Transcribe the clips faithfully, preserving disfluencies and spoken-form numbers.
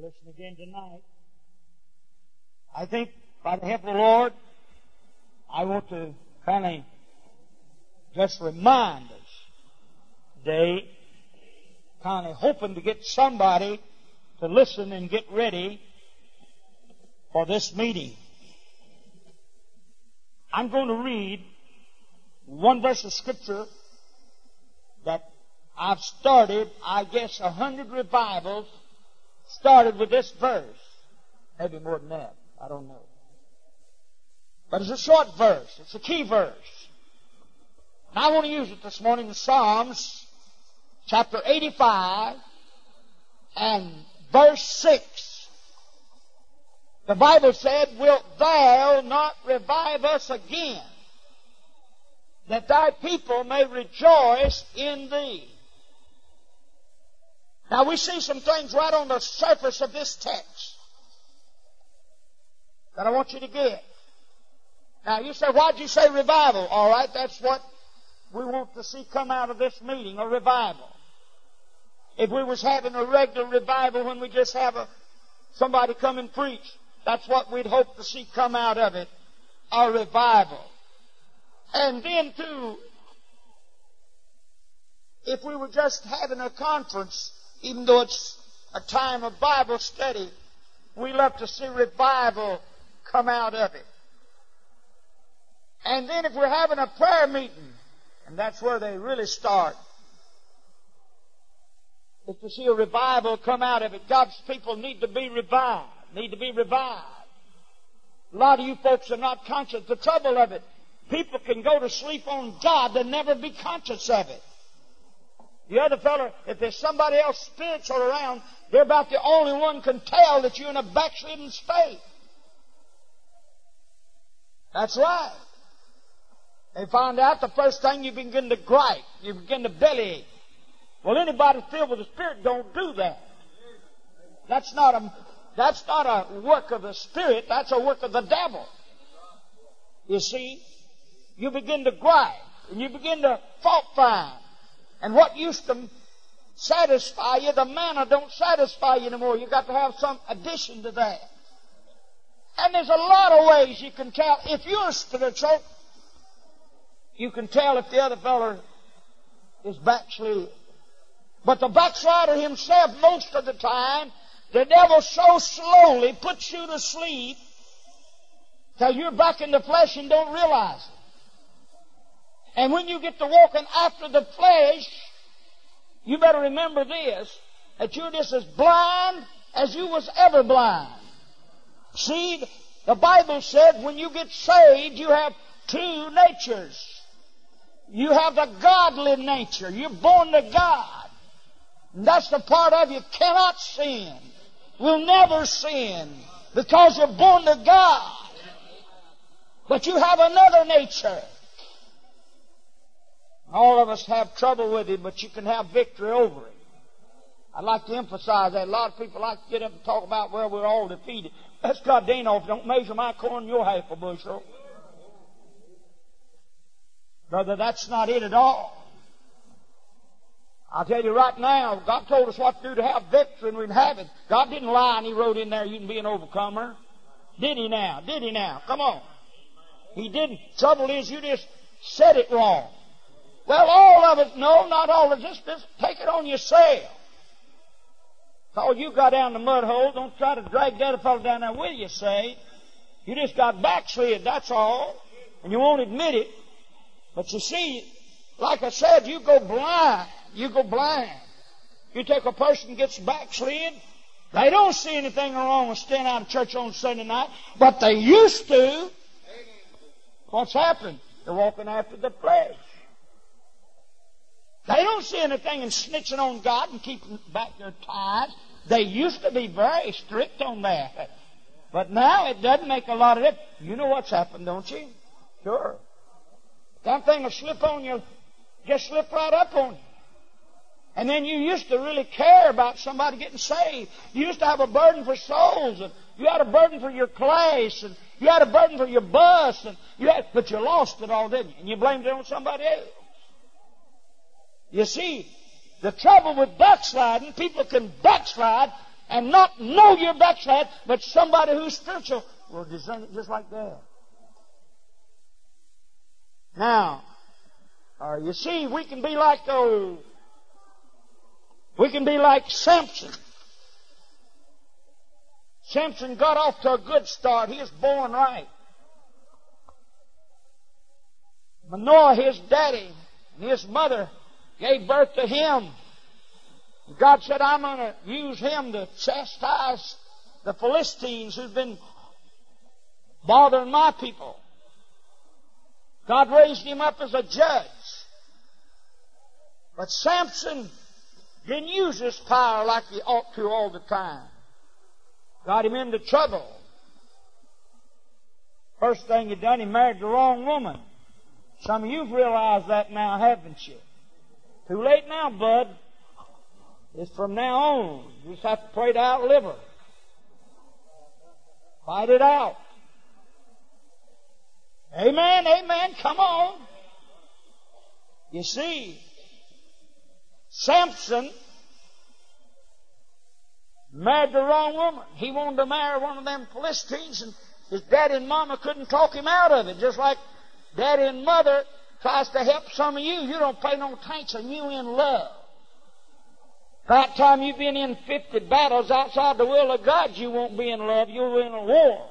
Listen again tonight. I think by the help of the Lord, I want to kind of just remind us today, kind of hoping to get somebody to listen and get ready for this meeting. I'm going to read one verse of Scripture that I've started, I guess, a hundred revivals started with this verse. Maybe more than that. I don't know. But it's a short verse. It's a key verse. And I want to use it this morning in Psalms chapter eighty-five and verse six. The Bible said, "Wilt thou not revive us again, that thy people may rejoice in thee?" Now we see some things right on the surface of this text that I want you to get. Now you say, why'd you say revival? All right, that's what we want to see come out of this meeting, a revival. If we was having a regular revival when we just have a somebody come and preach, that's what we'd hope to see come out of it, a revival. And then too, if we were just having a conference, even though it's a time of Bible study, we love to see revival come out of it. And then if we're having a prayer meeting, and that's where they really start, is to see a revival come out of it. God's people need to be revived, need to be revived. A lot of you folks are not conscious. The trouble of it, people can go to sleep on God and never be conscious of it. The other fellow, if there's somebody else spiritual around, they're about the only one can tell that you're in a backslidden state. That's right. They find out the first thing you begin to gripe, you begin to bellyache. Well, anybody filled with the Spirit don't do that. That's not a that's not a work of the Spirit. That's a work of the devil. You see, you begin to gripe and you begin to fault find. And what used to satisfy you, the manna don't satisfy you anymore. You've got to have some addition to that. And there's a lot of ways you can tell. If you're spiritual, you can tell if the other fellow is backslid. But the backslider himself, most of the time, the devil so slowly puts you to sleep till you're back in the flesh and don't realize it. And when you get to walking after the flesh, you better remember this, that you're just as blind as you was ever blind. See, the Bible said when you get saved, you have two natures. You have the godly nature. You're born to God. And that's the part of you cannot sin. Will never sin because you're born to God. But you have another nature. All of us have trouble with it, but you can have victory over it. I'd like to emphasize that. A lot of people like to get up and talk about, well, we're all defeated. That's God dang off. Don't measure my corn, your half a bushel. Brother, that's not it at all. I'll tell you right now, God told us what to do to have victory, and we'd have it. God didn't lie, and He wrote in there, you can be an overcomer. Did He now? Did He now? Come on. He didn't. Trouble is, you just said it wrong. Well, all of it, no, not all of it. Just, just take it on yourself. Oh, you got down the mud hole. Don't try to drag the other fellow down there with you, say. You just got backslid, that's all. And you won't admit it. But you see, like I said, you go blind. You go blind. You take a person who gets backslid, they don't see anything wrong with staying out of church on Sunday night, but they used to. What's happened? They're walking after the flesh. They don't see anything in snitching on God and keeping back their tithes. They used to be very strict on that. But now it doesn't make a lot of difference. You know what's happened, don't you? Sure. That thing will slip on you, just slip right up on you. And then you used to really care about somebody getting saved. You used to have a burden for souls, and you had a burden for your class, and you had a burden for your bus, and you had, but you lost it all, didn't you? And you blamed it on somebody else. You see, the trouble with backsliding, people can backslide and not know you're backslid, but somebody who's spiritual will discern it just like that. Now, uh, you see, we can be like those. We can be like Samson. Samson got off to a good start. He was born right. Manoah, his daddy, and his mother gave birth to him. God said, I'm going to use him to chastise the Philistines who've been bothering my people. God raised him up as a judge. But Samson didn't use his power like he ought to all the time. Got him into trouble. First thing he done, he married the wrong woman. Some of you've realized that now, haven't you? Too late now, bud. It's from now on. You just have to pray to outlive her. Fight it out. Amen, amen, come on. You see, Samson married the wrong woman. He wanted to marry one of them Philistines, and his daddy and mama couldn't talk him out of it. Just like daddy and mother tries to help some of you. You don't pay no attention. You in love. By the time you've been in fifty battles outside the will of God, you won't be in love. You'll be in a war.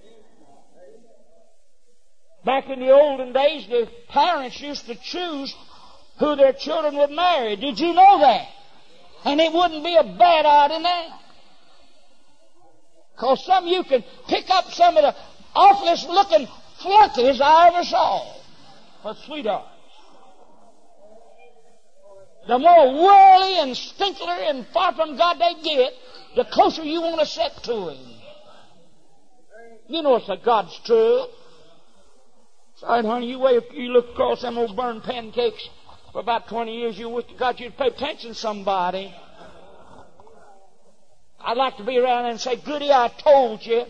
Back in the olden days, the parents used to choose who their children would marry. Did you know that? And it wouldn't be a bad idea now. Because some of you can pick up some of the awfulest looking flunkies I ever saw. But sweethearts. The more worldly and stinkler and far from God they get, the closer you want to set to Him. You know it's a God's truth. Sorry, honey, you wait if you look across them old burned pancakes for about twenty years, you wish to God you'd pay attention to somebody. I'd like to be around and say, goody, I told you.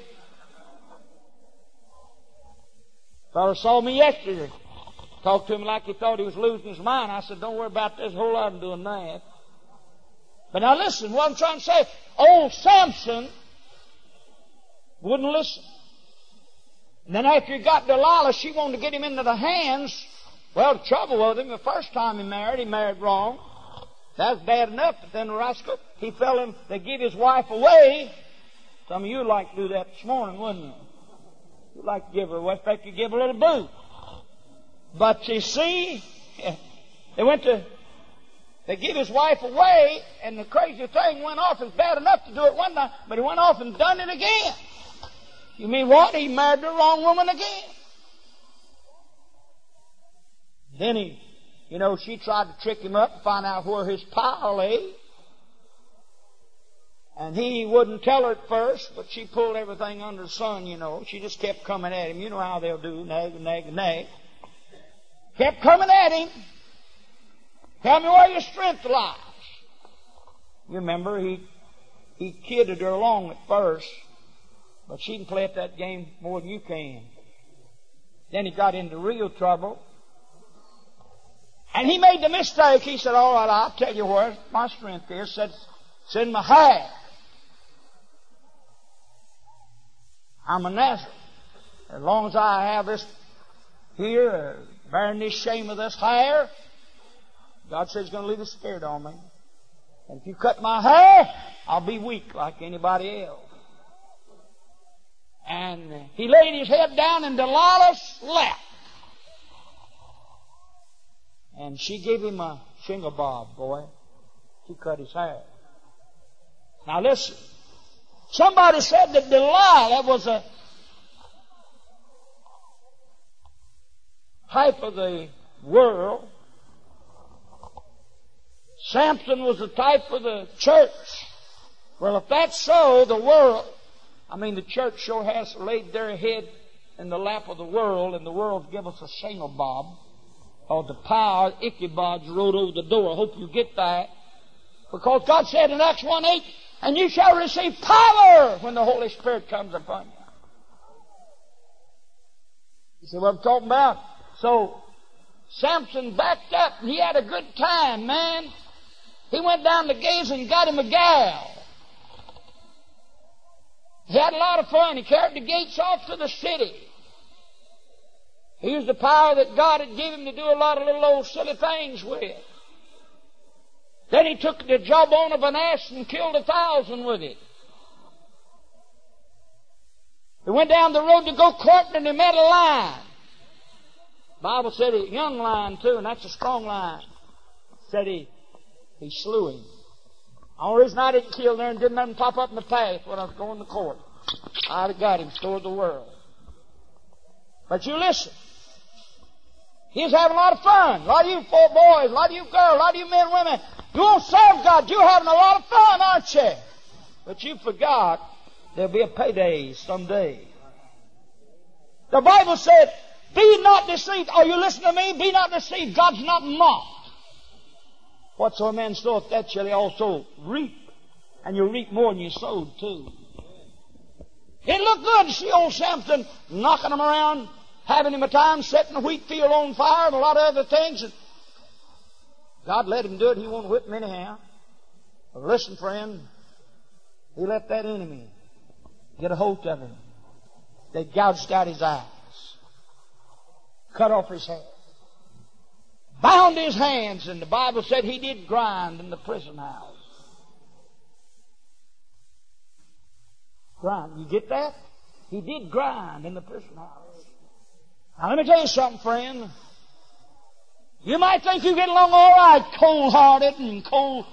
Fellow saw me yesterday. Talked to him like he thought he was losing his mind. I said, don't worry about this. A whole lot of doing that. But now listen, what I'm trying to say, old Samson wouldn't listen. And then after he got Delilah, she wanted to get him into the hands. Well, the trouble with him, the first time he married, he married wrong. That was bad enough, but then the rascal, he fell in, they give his wife away. Some of you would like to do that this morning, wouldn't you? You'd like to give her away. In fact, you give her a little boot. But you see, they went to, they give his wife away, and the crazy thing went off. It's bad enough to do it one time, but he went off and done it again. You mean what? He married the wrong woman again. Then he, you know, she tried to trick him up and find out where his power lay. And he wouldn't tell her at first, but she pulled everything under the sun, you know. She just kept coming at him. You know how they'll do, nag, nag, nag. Kept coming at him. Tell me where your strength lies. You remember, he he kidded her along at first, but she can play at that game more than you can. Then he got into real trouble. And he made the mistake. He said, all right, I'll tell you where my strength is. Said, it's in my hair. I'm a Nazarene. As long as I have this here, uh, bearing this shame of this hair, God says He's going to leave His Spirit on me. And if you cut my hair, I'll be weak like anybody else. And he laid his head down in Delilah's lap. And she gave him a shingle bob, boy. She cut his hair. Now listen. Somebody said that Delilah was a type of the world. Samson was a type of the church. Well, if that's so, the world, I mean, the church sure has laid their head in the lap of the world, and the world's give us a shingle bob. Or the power, Ichabod's wrote over the door. I hope you get that. Because God said in Acts one eight, and you shall receive power when the Holy Spirit comes upon you. You see what I'm talking about? So, Samson backed up and he had a good time, man. He went down to Gaza and got him a gal. He had a lot of fun. He carried the gates off to the city. He used the power that God had given him to do a lot of little old silly things with. Then he took the jawbone of an ass and killed a thousand with it. He went down the road to go courting and he met a lion. The Bible said a young lion too, and that's a strong lion. Said he, he slew him. The only reason I didn't kill there and didn't nothing pop up in the path when I was going to court. I'd have got him, stored the world. But you listen. He was having a lot of fun. A lot of you poor boys, a lot of you girls, a lot of you men and women. You won't serve God. You're having a lot of fun, aren't you? But you forgot there'll be a payday someday. The Bible said, be not deceived. Are you listening to me? Be not deceived. God's not mocked. Whatsoever a man soweth, that shall he also reap. And you'll reap more than you sowed too. It looked good to see old Samson knocking him around, having him a time, setting the wheat field on fire and a lot of other things. And God let him do it. He won't whip him anyhow. But listen, friend, he let that enemy get a hold of him. They gouged out his eyes, cut off his head, bound his hands, and the Bible said he did grind in the prison house. Grind. You get that? He did grind in the prison house. Now let me tell you something, friend. You might think you get along all right, cold-hearted and cold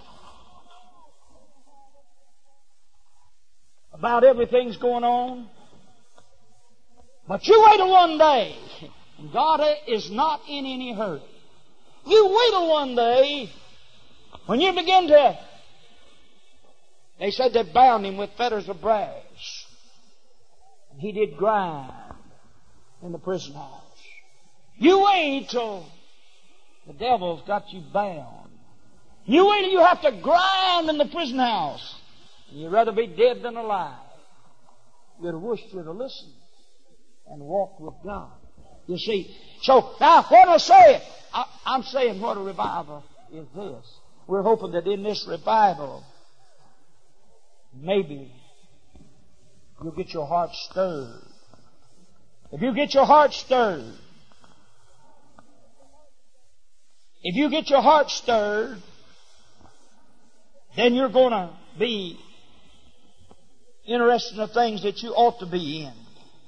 about everything's going on. But you wait till one day, and God is not in any hurry. You wait till one day when you begin to, they said they bound him with fetters of brass. And he did grind in the prison house. You wait till the devil's got you bound. You wait till you have to grind in the prison house. You'd rather be dead than alive. You'd have wished you'd have listened and walked with God. You see. So, now, what am I saying? I, I'm saying what a revival is this. We're hoping that in this revival, maybe you'll get your heart stirred. If you get your heart stirred, if you get your heart stirred, then you're going to be interested in the things that you ought to be in.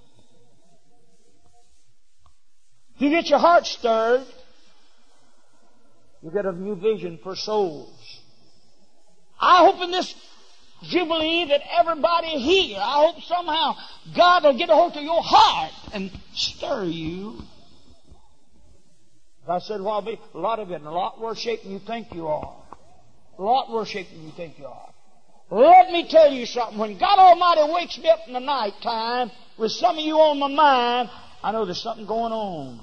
If you get your heart stirred, you'll get a new vision for souls. I hope in this Jubilee that everybody here, I hope somehow God will get a hold of your heart and stir you. As I said a while back, a lot of it in a lot worse shape than you think you are. A lot worse shape than you think you are. Let me tell you something. When God Almighty wakes me up in the night time with some of you on my mind, I know there's something going on.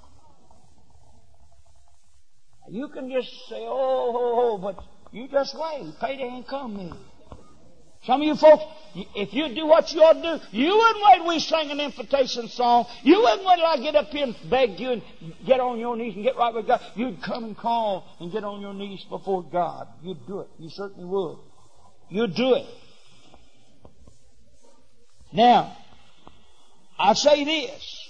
You can just say, oh, oh, oh, but you just wait. Payday ain't come yet. Some of you folks, if you do what you ought to do, you wouldn't wait till we sing an invitation song. You wouldn't wait till I get up here and beg you and get on your knees and get right with God. You'd come and call and get on your knees before God. You'd do it. You certainly would. You'd do it. Now, I say this.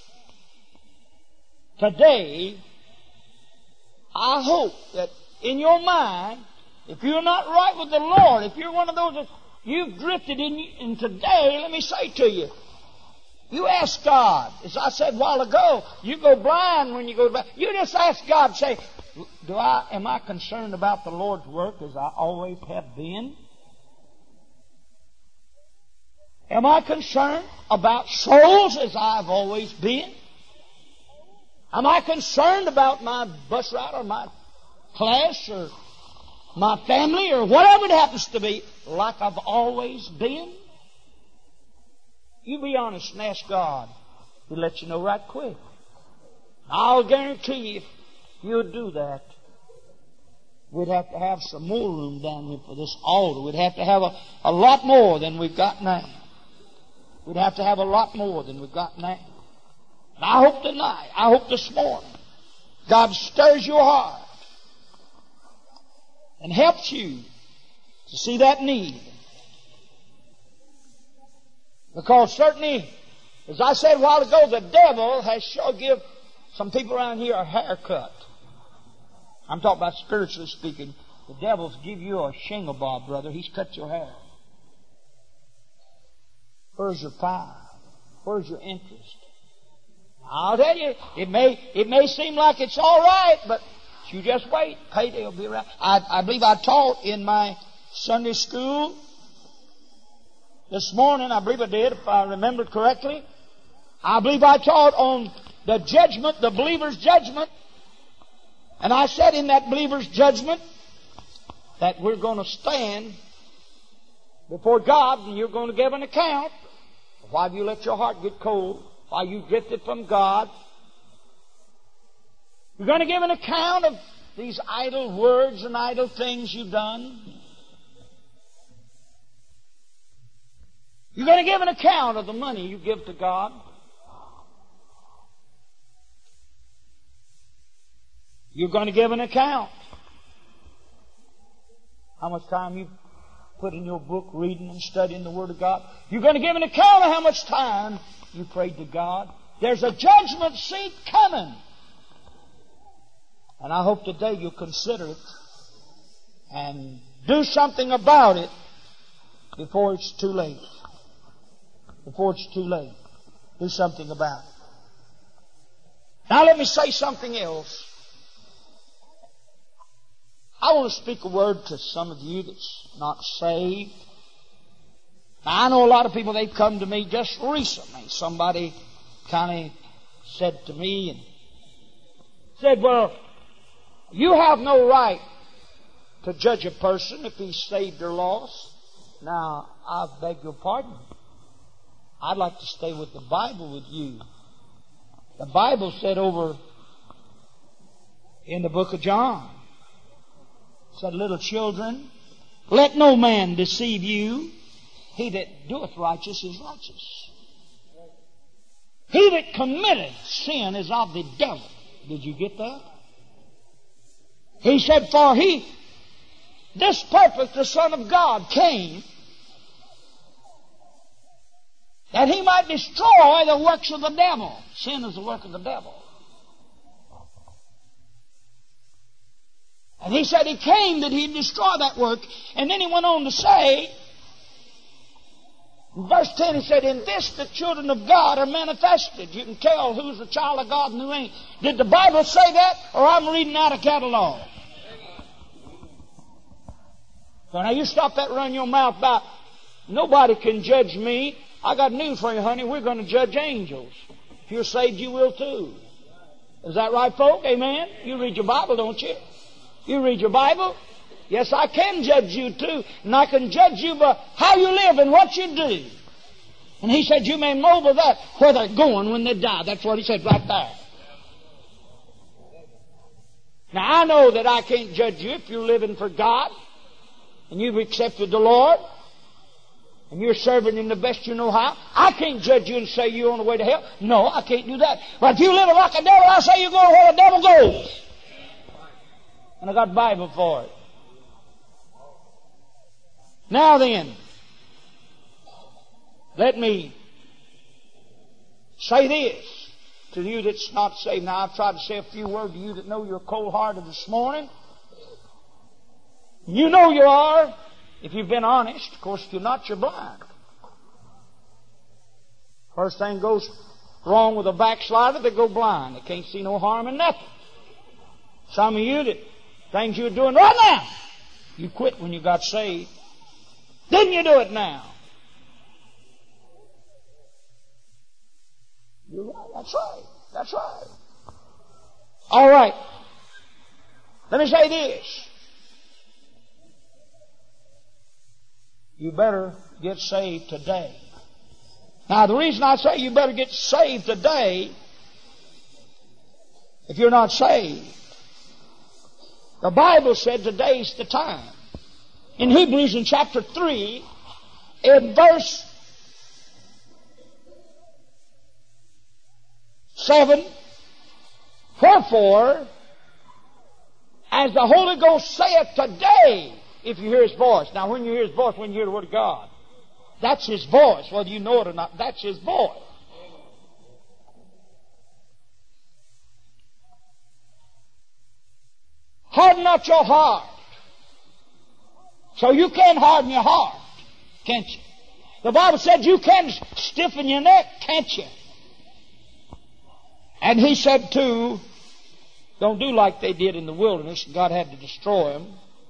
Today, I hope that in your mind, if you're not right with the Lord, if you're one of those that you've drifted in, and today, let me say to you, you ask God. As I said a while ago, you go blind when you go blind. You just ask God, say, do I, am I concerned about the Lord's work as I always have been? Am I concerned about souls as I've always been? Am I concerned about my bus ride or my class or my family or whatever it happens to be like I've always been? You be honest and ask God. He'll let you know right quick. I'll guarantee you if you'll do that, we'd have to have some more room down here for this altar. We'd have to have a, a lot more than we've got now. We'd have to have a lot more than we've got now. And I hope tonight, I hope this morning, God stirs your heart and helps you to see that need. Because certainly, as I said a while ago, the devil has sure give some people around here a haircut. I'm talking about spiritually speaking. The devil's give you a shingle bob, brother. He's cut your hair. Where's your fire? Where's your interest? I'll tell you, it may it may seem like it's all right, but you just wait. Payday will be around. I, I believe I taught in my Sunday school this morning. I believe I did, if I remember correctly. I believe I taught on the judgment, the believer's judgment. And I said in that believer's judgment that we're going to stand before God and you're going to give an account of why you let your heart get cold, why you drifted from God. You're going to give an account of these idle words and idle things you've done. You're going to give an account of the money you give to God. You're going to give an account. How much time you put in your book reading and studying the Word of God. You're going to give an account of how much time you prayed to God. There's a judgment seat coming. And I hope today you'll consider it and do something about it before it's too late. Before it's too late. Do something about it. Now let me say something else. I want to speak a word to some of you that's not saved. Now, I know a lot of people, they've come to me just recently. Somebody kind of said to me and said, well, you have no right to judge a person if he's saved or lost. Now, I beg your pardon. I'd like to stay with the Bible with you. The Bible said over in the book of John, said, little children, let no man deceive you. He that doeth righteous is righteous. He that committeth sin is of the devil. Did you get that? He said, for he, this purpose the Son of God came, that he might destroy the works of the devil. Sin is the work of the devil. And he said he came that he'd destroy that work. And then he went on to say, in verse ten, he said, in this the children of God are manifested. You can tell who's a child of God and who ain't. Did the Bible say that, or I'm reading out a catalog? So now you stop that running your mouth about, nobody can judge me. I got news for you, honey. We're going to judge angels. If you're saved, you will too. Is that right, folk? Amen? You read your Bible, don't you? You read your Bible? Yes, I can judge you too. And I can judge you by how you live and what you do. And he said, you may know by that where they're going when they die. That's what he said right there. Now, I know that I can't judge you if you're living for God and you've accepted the Lord and you're serving Him the best you know how. I can't judge you and say you're on the way to hell. No, I can't do that. But if you live like a devil, I say you're going where the devil goes. And I got the Bible for it. Now then, let me say this to you that's not saved. Now, I've tried to say a few words to you that know you're cold-hearted this morning. You know you are, if you've been honest. Of course, if you're not, you're blind. First thing goes wrong with a backslider, they go blind. They can't see no harm in nothing. Some of you that things you're doing right now, you quit when you got saved. Didn't you do it now? You're right. That's right. That's right. All right. Let me say this. You better get saved today. Now, the reason I say you better get saved today, if you're not saved, the Bible said today's the time. In Hebrews in chapter three, in verse seven, wherefore, as the Holy Ghost saith today, if you hear His voice. Now, when you hear His voice, when you hear the Word of God. That's His voice. Whether you know it or not, that's His voice. Harden not your heart. So you can harden your heart, can't you? The Bible said you can stiffen your neck, can't you? And He said too, don't do like they did in the wilderness. God had to destroy them.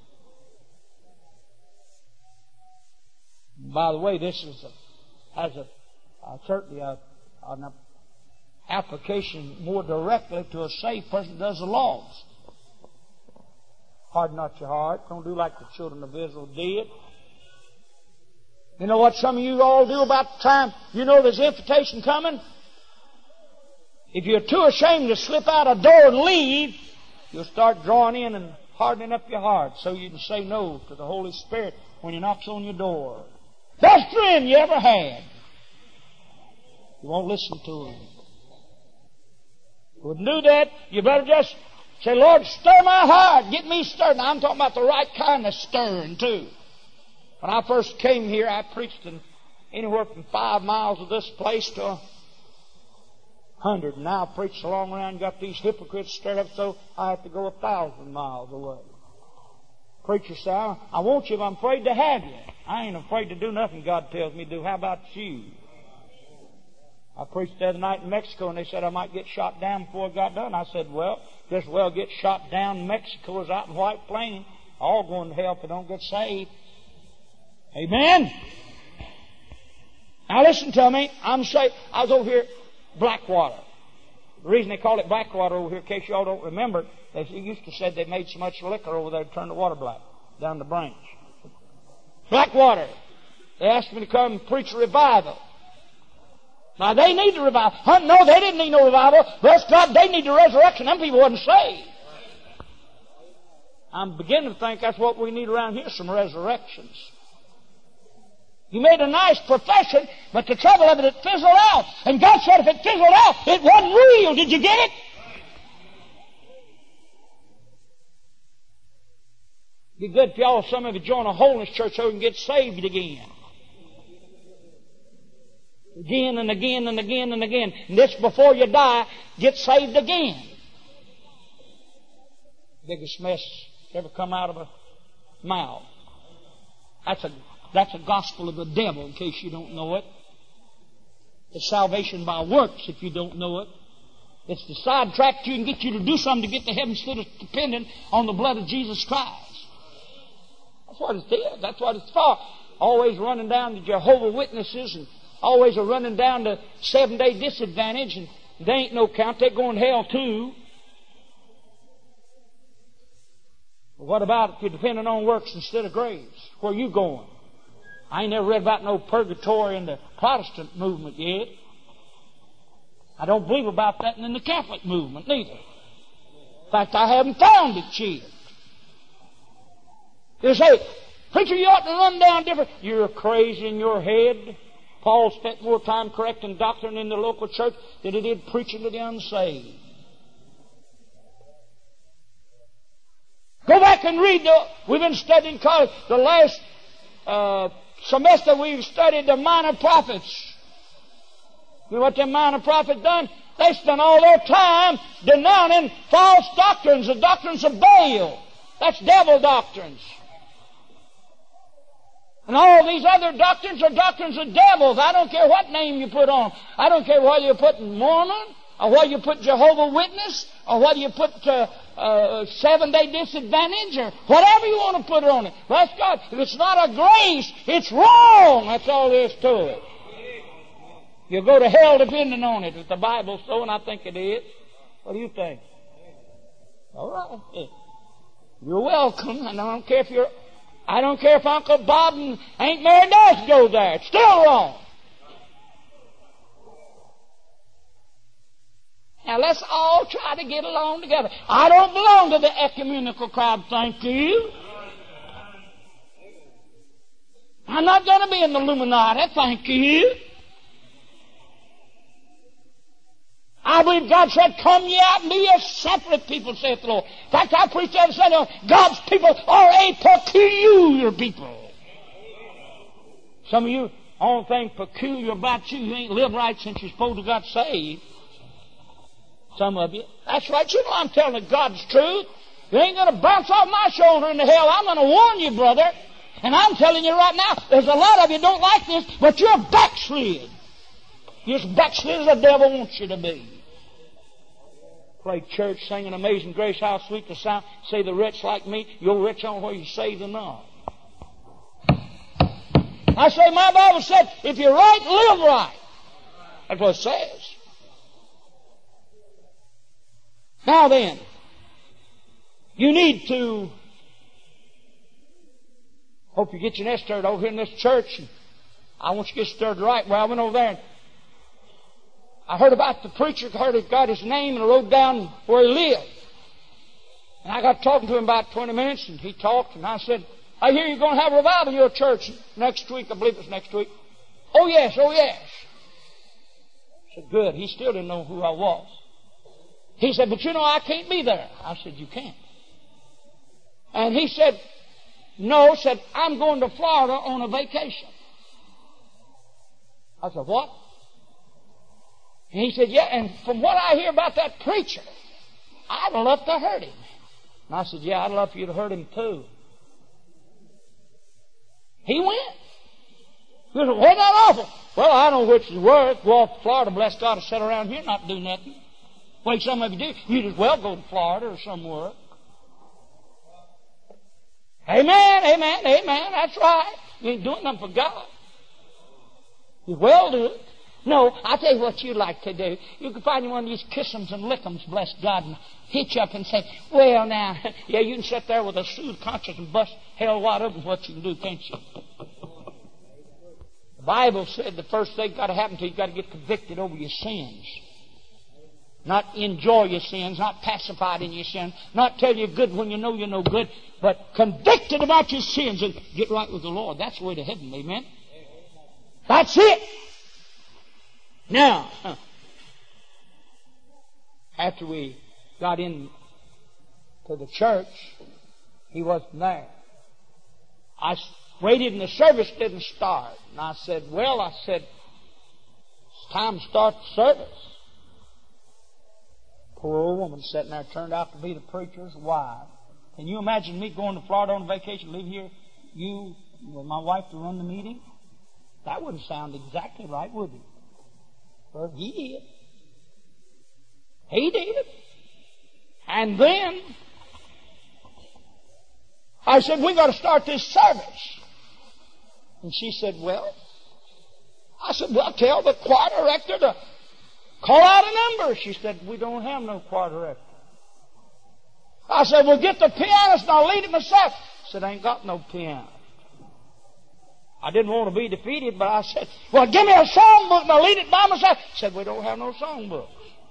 By the way, this is a, has a, a certainly a, an application more directly to a saved person that does the laws. Harden not your heart. Don't do like the children of Israel did. You know what some of you all do about the time you know there's invitation coming? If you're too ashamed to slip out a door and leave, you'll start drawing in and hardening up your heart so you can say no to the Holy Spirit when He knocks on your door. Best friend you ever had. You won't listen to Him. Wouldn't do that. You better just say, Lord, stir my heart. Get me stirred. Now, I'm talking about the right kind of stirring, too. When I first came here, I preached in anywhere from five miles of this place to a hundred. And now I preach along around, got these hypocrites stirred up, so I have to go a thousand miles away. Preacher said, I want you, but I'm afraid to have you. I ain't afraid to do nothing God tells me to do. How about you? I preached the other night in Mexico, and they said I might get shot down before I got done. I said, well, just well get shot down in Mexico as out in White Plains. All going to hell if they don't get saved. Amen? Now listen to me. I'm saying, I was over here at Blackwater. The reason they call it Blackwater over here, in case you all don't remember it, they used to say they made so much liquor over there to turn the water black down the branch. Blackwater. They asked me to come and preach a revival. Now, they need the revival. Huh? No, they didn't need no revival. Bless God, they need the resurrection. Them people wasn't saved. I'm beginning to think that's what we need around here, some resurrections. You made a nice profession, but the trouble of it, it fizzled out. And God said if it fizzled out, it wasn't real. Did you get it? It'd be good if y'all, some of you, join a holiness church so you can get saved again. Again and again and again and again. And this before you die, get saved again. Biggest mess ever come out of a mouth. That's a, that's a gospel of the devil, in case you don't know it. It's salvation by works, if you don't know it. It's to sidetrack you and get you to do something to get to heaven instead of dependent on the blood of Jesus Christ. That's what it is. That's what it's for. Always running down to Jehovah's Witnesses and always are running down to seven-day disadvantage, and they ain't no count. They're going to hell too. But what about if you're depending on works instead of grace? Where are you going? I ain't never read about no purgatory in the Protestant movement yet. I don't believe about that in the Catholic movement neither. In fact, I haven't found it yet. They say, preacher, you ought to run down different. You're crazy in your head. Paul spent more time correcting doctrine in the local church than he did preaching to the unsaved. Go back and read the, we've been studying college, the last uh, semester we've studied the minor prophets. You know what them minor prophets done? They spent all their time denouncing false doctrines, the doctrines of Baal. That's devil doctrines. And all these other doctrines are doctrines of devils. I don't care what name you put on. I don't care whether you put Mormon, or whether you put Jehovah's Witness, or whether you put uh, uh, seven-day disadvantage, or whatever you want to put on it. Bless God. If it's not a grace, it's wrong. That's all there is to it. You'll go to hell depending on it. If the Bible's so, and I think it is. What do you think? All right. You're welcome. And I don't care if you're... I don't care if Uncle Bob and Aunt Mary Dash go there. It's still wrong. Now let's all try to get along together. I don't belong to the ecumenical crowd, thank you. I'm not going to be in the Illuminati, thank you. I believe God said, come ye out and be ye separate people, saith the Lord. In fact, I preached the other Sunday, God's people are a peculiar people. Some of you, Only thing peculiar about you, you ain't lived right since you supposed to got saved. Some of you. That's right. You know I'm telling you God's truth. You ain't going to bounce off my shoulder into hell. I'm going to warn you, brother. And I'm telling you right now, there's a lot of you don't like this, but you're backslid. You're as backslid as the devil wants you to be. Play church, singing Amazing Grace, how sweet the sound. Say the rich like me, you're rich on where you're saved or not. I say my Bible said, if you're right, live right. That's what it says. Now then, you need to, hope you get your nest stirred over here in this church. And I want you to get stirred right. Well, I went over there and I heard about the preacher, heard he got his name and I wrote down where he lived. And I got talking to him about twenty minutes and he talked and I said, I hear you're going to have a revival in your church next week. I believe it's next week. Oh yes, oh yes. I said, good. He still didn't know who I was. He said, but you know I can't be there. I said, you can't. And he said, no, said, I'm going to Florida on a vacation. I said, what? And he said, yeah, and from what I hear about that preacher, I'd love to hurt him. And I said, yeah, I'd love for you to hurt him too. He went. He said, wasn't that awful? Well, I don't know which is worse. Go off to Florida, bless God, and sit around here and not do nothing. Like some of you do. You'd as well go to Florida or somewhere. Amen, amen, amen. That's right. You ain't doing nothing for God. You well do it. No, I'll tell you what you'd like to do. You can find you one of these kiss'ems and lick'ems, bless God, and hitch up and say, well, now, yeah, you can sit there with a soothed conscience and bust hell wide open what you can do, can't you? The Bible said the first thing got to happen to you, you've got to get convicted over your sins. Not enjoy your sins, not pacified in your sins, not tell you good when you know you're no good, but convicted about your sins and get right with the Lord. That's the way to heaven, amen? That's it. Now, after we got in to the church, he wasn't there. I waited and the service didn't start. And I said, well, I said, it's time to start the service. Poor old woman sitting there turned out to be the preacher's wife. Can you imagine me going to Florida on vacation, live here, you with my wife to run the meeting? That wouldn't sound exactly right, would it? Well, he did. He did. And then I said, we got to start this service. And she said, well, I said, well, tell the choir director to call out a number. She said, we don't have no choir director. I said, well, get the pianist and I'll lead it myself. I said, I ain't got no pianist. I didn't want to be defeated, but I said, well, give me a songbook and I'll lead it by myself. She said, we don't have no songbooks.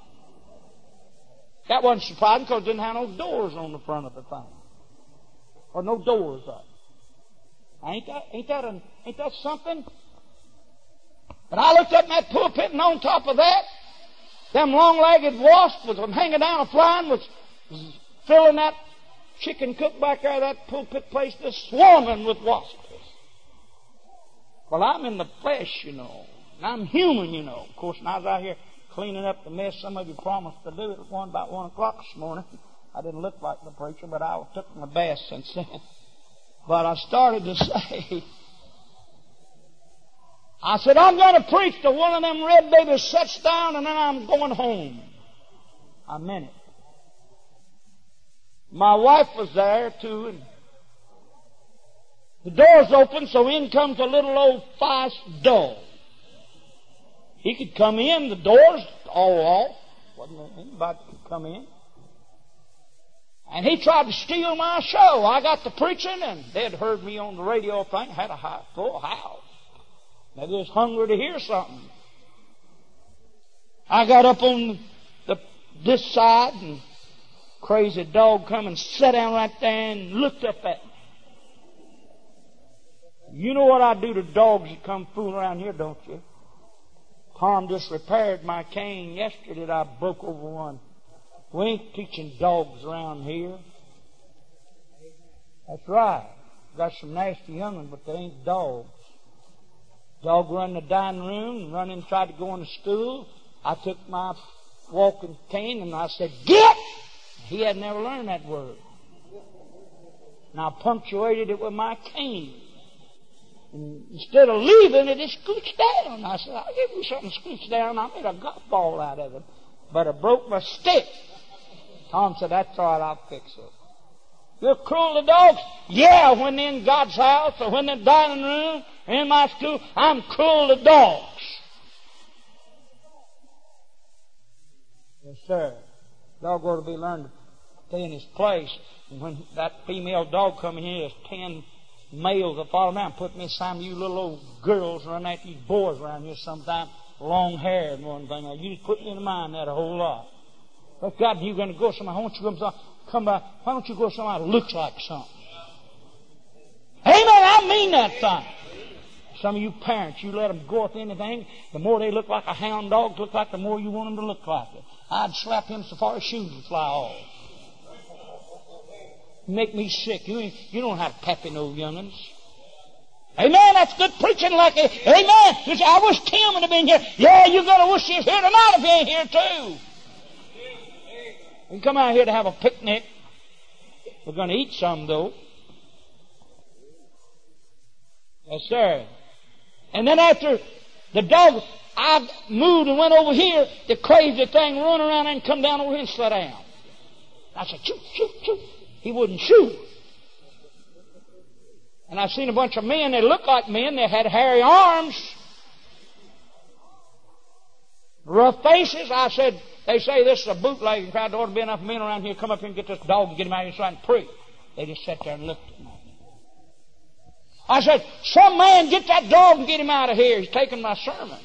That wasn't surprising because it didn't have no doors on the front of the thing. Or no doors up. Ain't that, ain't that, an, ain't that something? But I looked up in that pulpit and on top of that, them long-legged wasps was hanging down a flying was filling that chicken cook back there, that pulpit place, just swarming with wasps. Well, I'm in the flesh, you know. And I'm human, you know. Of course, when I was out here cleaning up the mess some of you promised to do it at one about one o'clock this morning. I didn't look like the preacher, but I took my bath since then. But I started to say, I said, I'm going to preach till one of them red babies sits down and then I'm going home. I meant it. My wife was there too, and the door's open, so in comes a little old feist dog. He could come in, the door's all off. Wasn't anybody could come in. And he tried to steal my show. I got to preaching, and they'd heard me on the radio thing. Had a high, full house. They was hungry to hear something. I got up on the, this side, and crazy dog come and sat down right there and looked up at me. You know what I do to dogs that come fooling around here, don't you? Tom just repaired my cane yesterday that I broke over one. We ain't teaching dogs around here. That's right. Got some nasty young'uns, but they ain't dogs. Dog run in the dining room and run in and tried to go on the stool. I took my walking cane and I said, "Get!" He had never learned that word. And I punctuated it with my cane. And instead of leaving it, it scooched down. I said, "I'll give you something to scooch down." I made a golf ball out of it. But I broke my stick. Tom said, "That's all right, I'll fix it." You're cruel to dogs? Yeah, when they're in God's house or when they're in the dining room or in my school, I'm cruel to dogs. Yes, sir. Dog ought to be learned to stay in his place. And when that female dog come in here, there's ten males that follow around. Put me some of you little old girls run after these boys around here sometime, long hair and one thing. You just put me in mind that a whole lot. But God, you're going to go somewhere. Why don't you go somewhere? Come by. Why don't you go somewhere that looks like something? Amen. I mean that thing. Some of you parents, you let them go with anything. The more they look like a hound dog look like, the more you want them to look like it. I'd slap him so far his shoes would fly off. Make me sick. You ain't, you don't have to peppy no young'uns. Amen. That's good preaching like it. Amen. You say, "I wish Tim would have been here." Yeah, you're going to wish he was here tonight if he ain't here too. We come out here to have a picnic. We're going to eat some though. Yes, sir. And then after the dog, I moved and went over here, the crazy thing run around and come down over here and sit down. I said, "Shoot, shoot, shoot." He wouldn't shoot. And I seen a bunch of men, they looked like men, they had hairy arms, rough faces. I said, they say this is a bootlegging crowd. There ought to be enough men around here. Come up here and get this dog and get him out of here so I can preach. They just sat there and looked at me. I said, "Some man, get that dog and get him out of here. He's taking my sermon."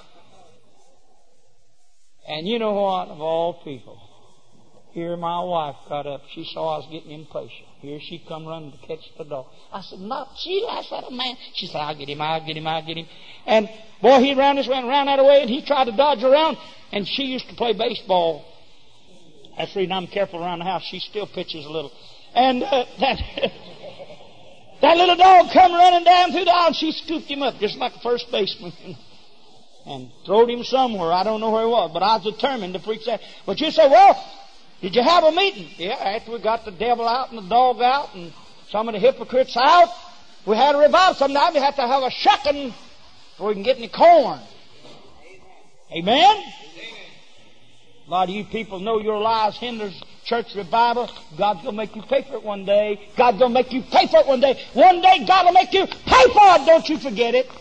And you know what? Of all people, here my wife got up. She saw I was getting impatient. Here she come running to catch the dog. I said, "No, she likes that man." She said, "I'll get him, I'll get him, I'll get him." And boy, he ran this way and ran that way, and he tried to dodge around. And she used to play baseball. That's the reason I'm careful around the house. She still pitches a little. And uh, that that little dog come running down through the aisle, and she scooped him up just like a first baseman and throwed him somewhere. I don't know where he was, but I was determined to preach that. But you say, "Well, did you have a meeting?" Yeah, after we got the devil out and the dog out and some of the hypocrites out, we had a revival. Sometimes we have to have a shucking before we can get any corn. Amen? A lot of you people know your lies hinders church revival. God's going to make you pay for it one day. God's going to make you pay for it one day. One day God will make you pay for it. Don't you forget it.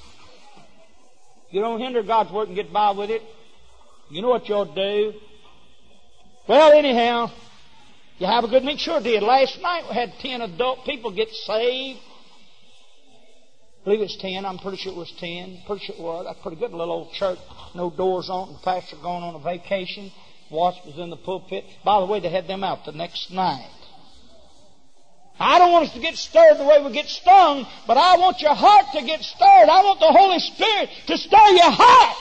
You don't hinder God's work and get by with it. You know what you ought to do. Well, anyhow, you have a good meeting. Sure did. Last night we had ten adult people get saved. I believe it's ten. I'm pretty sure it was ten. Pretty sure it was. That's pretty good. A little old church. No doors on it. The pastor going on a vacation. Wasp was in the pulpit. By the way, they had them out the next night. I don't want us to get stirred the way we get stung, but I want your heart to get stirred. I want the Holy Spirit to stir your heart.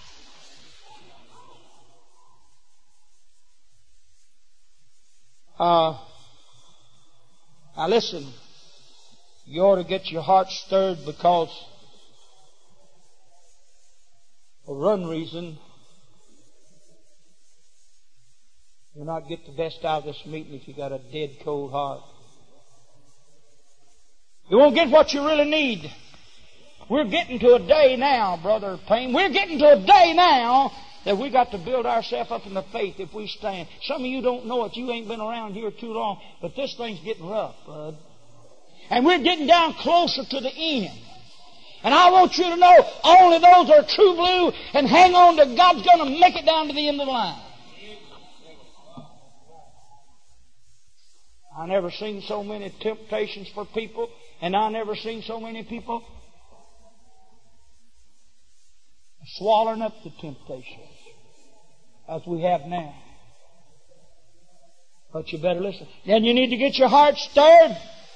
Uh, now listen, you ought to get your heart stirred because for one reason, you'll not get the best out of this meeting if you got a dead, cold heart. You won't get what you really need. We're getting to a day now, Brother Payne. We're getting to a day now that we got to build ourselves up in the faith if we stand. Some of you don't know it. You ain't been around here too long. But this thing's getting rough, bud. And we're getting down closer to the end. And I want you to know only those that are true blue and hang on to God's going to make it down to the end of the line. I never seen so many temptations for people, and I never seen so many people swallowing up the temptations as we have now. But you better listen. Then you need to get your heart stirred,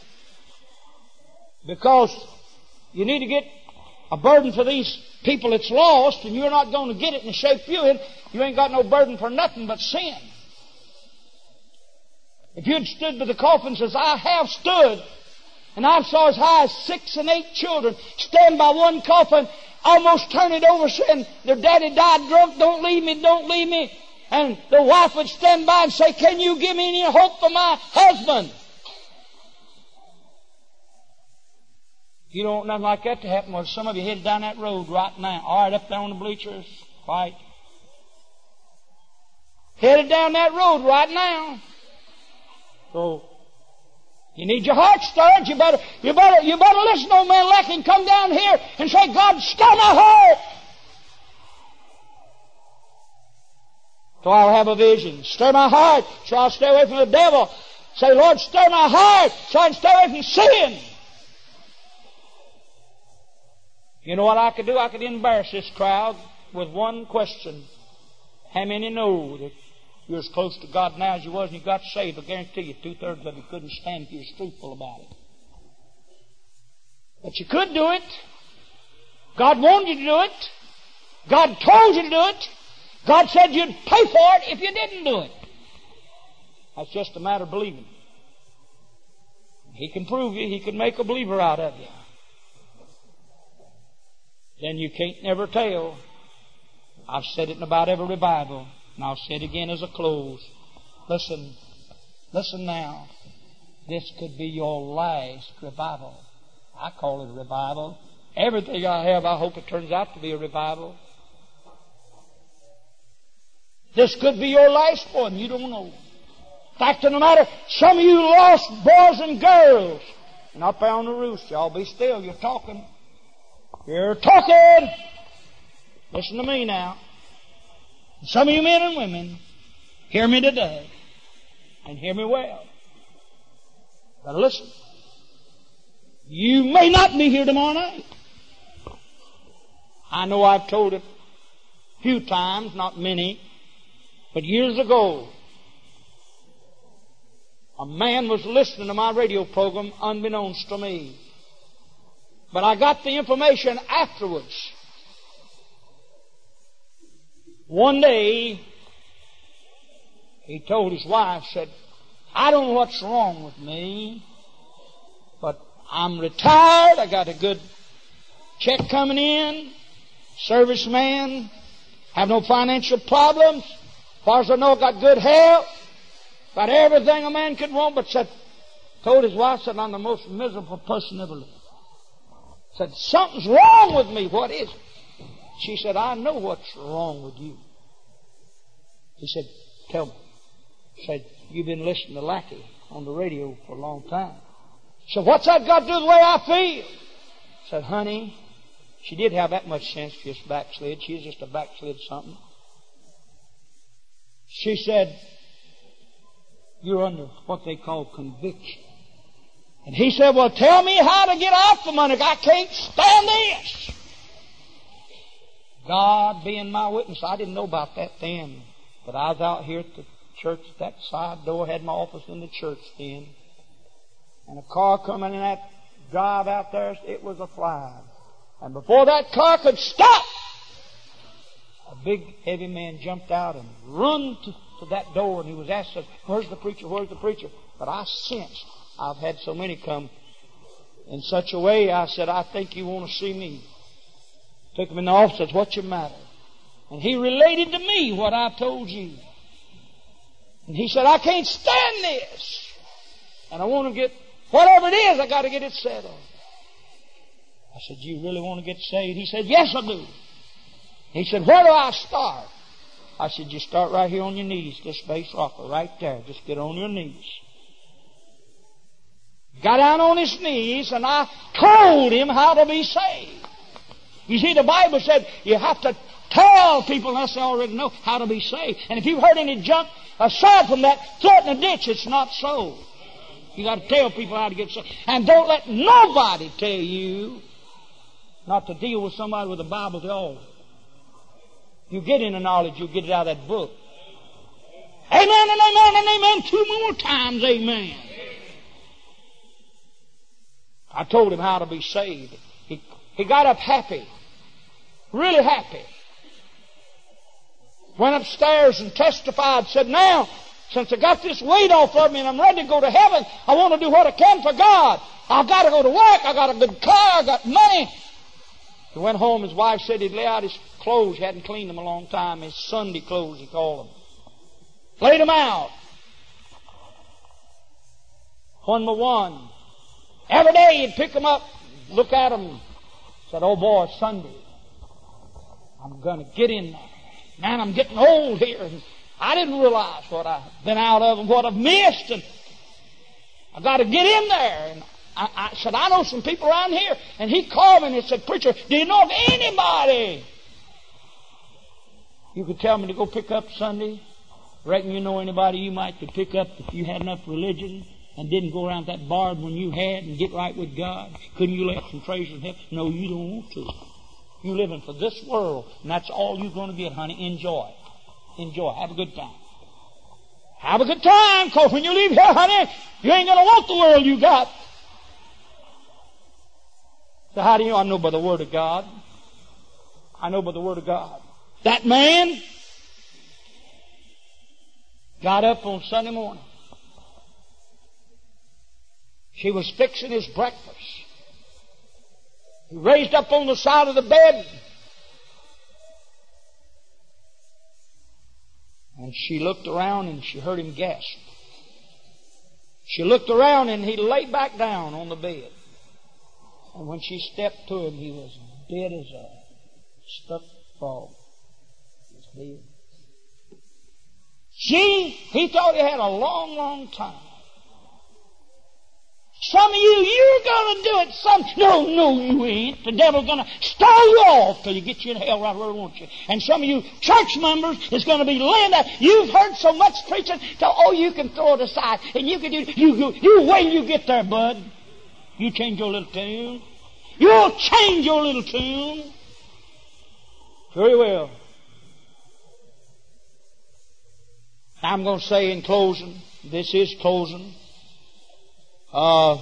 because you need to get a burden for these people that's lost, and you're not going to get it in the shape you in. You ain't got no burden for nothing but sin. If you'd stood by the coffin and says, I have stood And I saw as high as six and eight children stand by one coffin, almost turn it over, saying, their daddy died drunk, don't leave me, don't leave me. And the wife would stand by and say, can you give me any hope for my husband? You don't want nothing like that to happen. Well, some of you headed down that road right now. All right, up there on the bleachers. Right. Headed down that road right now. So, you need your heart stirred. You better, you better, you better listen to old man Lecky and come down here and say, God, stir my heart. So I'll have a vision. Stir my heart so I'll stay away from the devil. Say, Lord, stir my heart so I can stay away from sin. You know what I could do? I could embarrass this crowd with one question. How many know that you're as close to God now as you was when you got saved? I guarantee you two-thirds of you couldn't stand if you was truthful about it. But you could do it. God wanted you to do it. God told you to do it. God said you'd pay for it if you didn't do it. That's just a matter of believing. He can prove you. He can make a believer out of you. Then you can't never tell. I've said it in about every revival, and I'll say it again as a close. Listen, listen now. This could be your last revival. I call it a revival. Everything I have, I hope it turns out to be a revival. This could be your last one. You don't know. In fact, no matter, some of you lost boys and girls, and up there on the roost, y'all be still. You're talking. You're talking. Listen to me now. Some of you men and women, hear me today, and hear me well. But listen. You may not be here tomorrow night. I know I've told it a few times, not many, but years ago, a man was listening to my radio program unbeknownst to me. But I got the information afterwards. One day, he told his wife, said, I don't know what's wrong with me, but I'm retired, I got a good check coming in, serviceman, have no financial problems, as far as I know, I got good health, got everything a man could want, but said, told his wife, said, I'm the most miserable person ever lived. Said, something's wrong with me. What is it? She said, I know what's wrong with you. He said, tell me. He said, you've been listening to Lackey on the radio for a long time. So what's that got to do with the way I feel? He said, honey, she did have that much sense, just backslid. She was just a backslid something. She said, you're under what they call conviction. And he said, well, tell me how to get off the money. I can't stand this. God being my witness, I didn't know about that then. But I was out here at the church at that side door, had my office in the church then. And a car coming in that drive out there, it was a flying. And before that car could stop, a big heavy man jumped out and run to, to that door, and he was asked, where's the preacher, where's the preacher? But I sensed, I've had so many come in such a way, I said, I think you want to see me. Took him in the office, said, what's your matter? And he related to me what I told you. And he said, I can't stand this. And I want to get, whatever it is, I got to get it settled. I said, you really want to get saved? He said, yes, I do. He said, where do I start? I said, you start right here on your knees, this base rocker, right there. Just get on your knees. Got down on his knees, and I told him how to be saved. You see, the Bible said you have to tell people, unless they already know, how to be saved. And if you've heard any junk aside from that, throw it in a ditch. It's not so. You got to tell people how to get saved. And don't let nobody tell you not to deal with somebody with a Bible at all. You get into knowledge, you'll get it out of that book. Amen and amen and amen. Two more times, amen. I told him how to be saved. He, he got up happy. Really happy. Went upstairs and testified. Said, now, Since I got this weight off of me and I'm ready to go to heaven, I want to do what I can for God. I've got to go to work. I got a good car. I got money. He went home. His wife said he'd lay out his clothes. He hadn't cleaned them a long time. His Sunday clothes, he called them. Laid them out. One by one. Every day he'd pick them up, look at them. Said, oh boy, it's Sunday. I'm going to get in there. Man, I'm getting old here. And I didn't realize what I've been out of and what I've missed. And I've got to get in there. And I, I said, I know some people around here. And he called me and he said, preacher, do you know of anybody you could tell me to go pick up Sunday? Reckon you know anybody you might could pick up if you had enough religion and didn't go around that bar when you had and get right with God? Couldn't you let some treasure in heaven? No, you don't want to. You're living for this world, and that's all you're going to get, honey. Enjoy. Enjoy. Have a good time. Have a good time, because when you leave here, honey, you ain't going to want the world you got. So how do you know? I know by the Word of God. I know by the Word of God. That man got up on Sunday morning. She was fixing his breakfast. He raised up on the side of the bed. And she looked around and she heard him gasp. She looked around and he lay back down on the bed. And when she stepped to him, he was dead as a stuck frog. He was dead. She, he thought he had a long, long time. Some of you, you're going to do it. Some, no, no, you ain't. The devil's going to stall you off till you get you in hell right where he wants you. And some of you church members is going to be laying there. You've heard so much preaching till, oh, you can throw it aside. And you can do, you, you, you wait till you get there, bud. You change your little tune. You'll change your little tune. Very well. I'm going to say in closing, this is closing. Uh,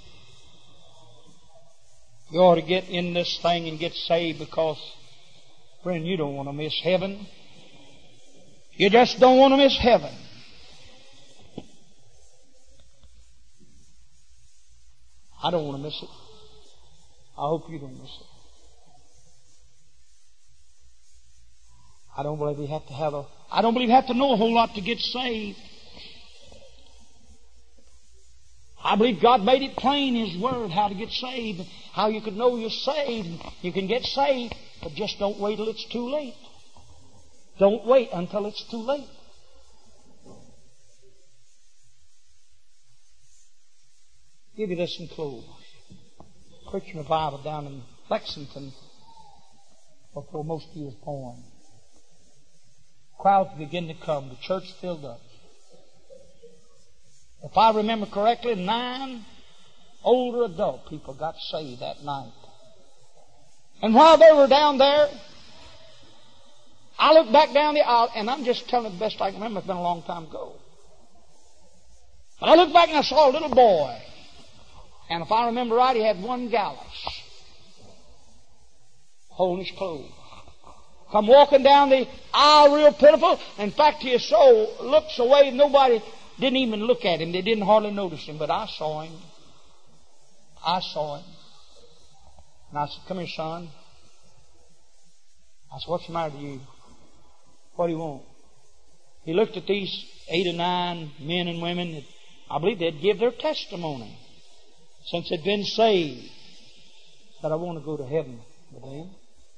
you ought to get in this thing and get saved because, friend, you don't want to miss heaven. You just don't want to miss heaven. I don't want to miss it. I hope you don't miss it. I don't believe you have to have a, I don't believe you have to know a whole lot to get saved. I believe God made it plain in His Word how to get saved, how you could know you're saved. You can get saved, but just don't wait till it's too late. Don't wait until it's too late. Give you this in close. Preaching revival down in Lexington before most of you was born. Crowds began to come. The church filled up. If I remember correctly, nine older adult people got saved that night. And while they were down there, I looked back down the aisle, and I'm just telling the best I can remember. It's been a long time ago. But I looked back and I saw a little boy. And if I remember right, he had one gallus holding his clothes. Come walking down the aisle real pitiful. In fact, his soul looks away. Nobody didn't even look at him. They didn't hardly notice him. But I saw him. I saw him. And I said, come here, son. I said, what's the matter with you? What do you want? He looked at these eight or nine men and women that I believe they'd give their testimony since they'd been saved. That I want to go to heaven with them.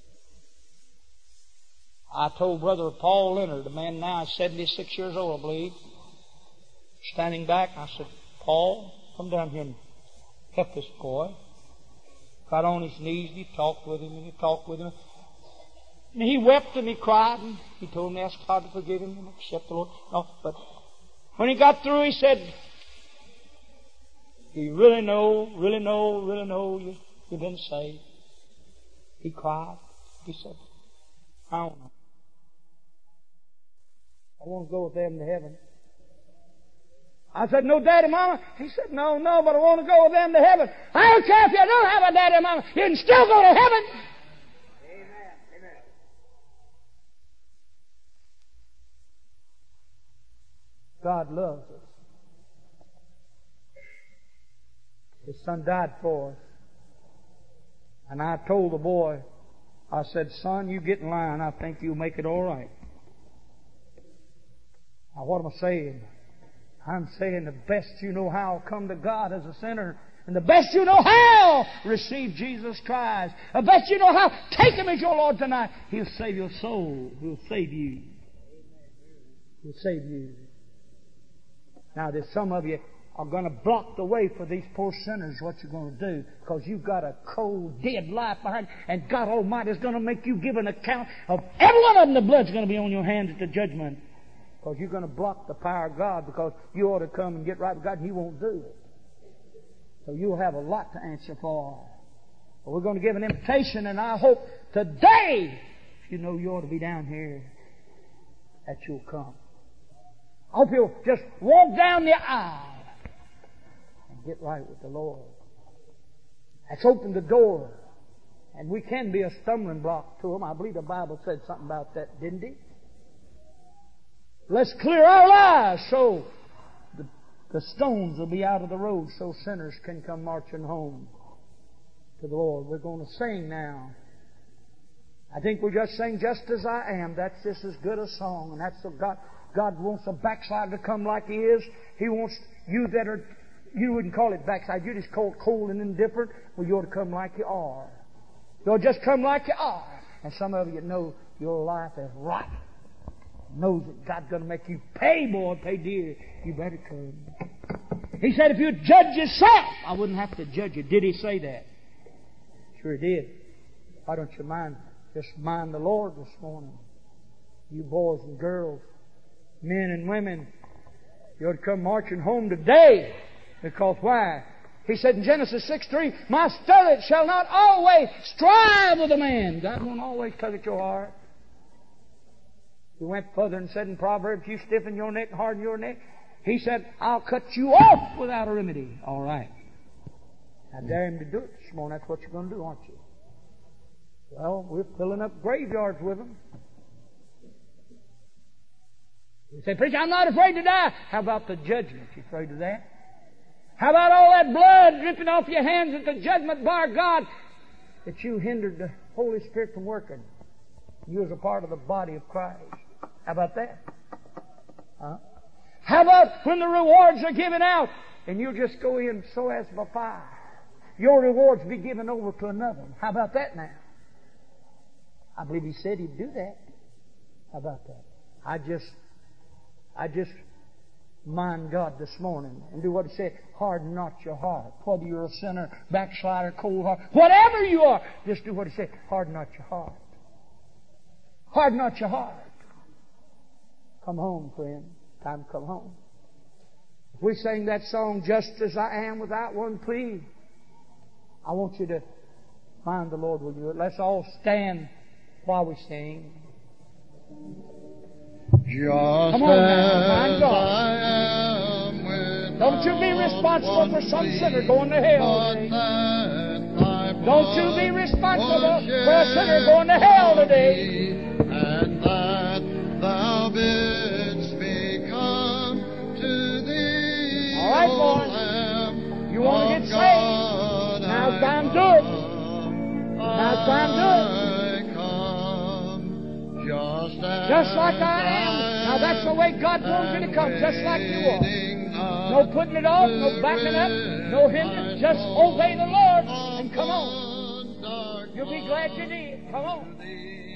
I told Brother Paul Leonard, a man now is seventy-six years old, I believe, standing back, I said, Paul, come down here and help this boy. Got on his knees and he talked with him and he talked with him. And he wept and he cried and he told me to ask God to forgive him and accept the Lord. No, but when he got through, he said, do you really know, really know, really know you, you've been saved? He cried. He said, I don't know. I want to go with them to heaven. I said, no daddy, mama? He said, no, no, but I want to go with them to heaven. I don't care if you don't have a daddy, mama. You can still go to heaven. Amen. Amen. God loves us. His Son died for us. And I told the boy, I said, son, you get in line. I think you'll make it all right. Now, what am I saying? I'm saying the best you know how, come to God as a sinner. And the best you know how, receive Jesus Christ. The best you know how, take Him as your Lord tonight. He'll save your soul. He'll save you. He'll save you. Now, there's some of you are going to block the way for these poor sinners. What you're going to do, because you've got a cold, dead life behind you, and God Almighty is going to make you give an account of every one of them. The blood's going to be on your hands at the judgment, because you're going to block the power of God, because you ought to come and get right with God, and you won't do it. So you'll have a lot to answer for. But we're going to give an invitation, and I hope today, if you know you ought to be down here, that you'll come. I hope you'll just walk down the aisle and get right with the Lord. Let's open the door. And we can be a stumbling block to them. I believe the Bible said something about that, didn't it? Let's clear our lives so the, the stones will be out of the road, so sinners can come marching home to the Lord. We're going to sing now. I think we'll just sing Just As I Am. That's just as good a song. And that's what God, God wants a backslider to come like He is. He wants you that are, you wouldn't call it backside. You just call it cold and indifferent. Well, you ought to come like you are. You ought to just come like you are. And some of you know your life is rotten. Knows that God's going to make you pay, boy, pay dear. You better come. He said, if you judge yourself, I wouldn't have to judge you. Did He say that? Sure He did. Why don't you mind, just mind the Lord this morning? You boys and girls, men and women, you ought to come marching home today. Because why? He said in Genesis six three, my spirit shall not always strive with a man. God won't always tug at your heart. He went further and said in Proverbs, you stiffen your neck and harden your neck. He said, I'll cut you off without a remedy. All right. I dare Him to do it this morning. That's what you're going to do, aren't you? Well, we're filling up graveyards with them. You say, preacher, I'm not afraid to die. How about the judgment? You afraid of that? How about all that blood dripping off your hands at the judgment bar, God, that you hindered the Holy Spirit from working? You as a part of the body of Christ. How about that? Huh? How about when the rewards are given out and you just go in so as by fire? Your rewards be given over to another. How about that now? I believe He said He'd do that. How about that? I just, I just mind God this morning and do what He said. Harden not your heart. Whether you're a sinner, backslider, cold heart, whatever you are, just do what He said. Harden not your heart. Harden not your heart. Come home, friend. Time to come home. If we sing that song, Just As I Am, without one plea, I want you to mind the Lord will do it. Let's all stand while we sing. Just Come on now, mind as God. I am without Don't you be responsible for some sinner going to hell today. Don't you be responsible for a sinner going to hell today. And that Thou bidst me come to Thee, All right, O boys. Lamb You want to of get saved? God, Now's I time to do it. come, Now's time to do it. I come, just as Just like I am. Now that's the way God wants you to come, just like you are. No putting it off, no backing up, no hindrance. Just obey the Lord and come on. You'll be glad you did. Come on.